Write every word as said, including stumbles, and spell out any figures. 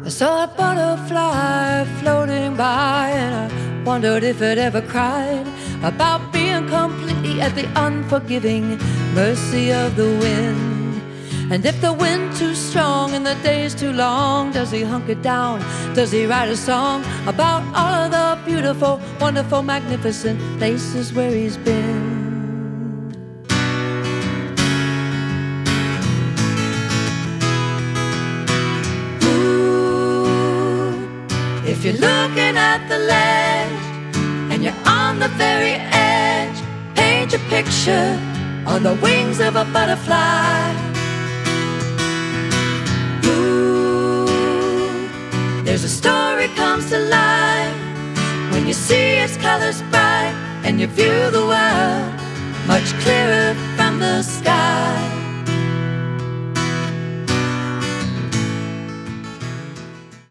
I saw a butterfly floating by, and I wondered if it ever cried about being completely at the unforgiving mercy of the wind. And if the wind's too strong and the day's too long, does he hunker down? Does he write a song about all of the beautiful, wonderful, magnificent places where he's been? If you're looking at the ledge and you're on the very edge, paint your picture on the wings of a butterfly. Ooh, there's a story comes to life when you see its colors bright and you view the world much clearer from the sky.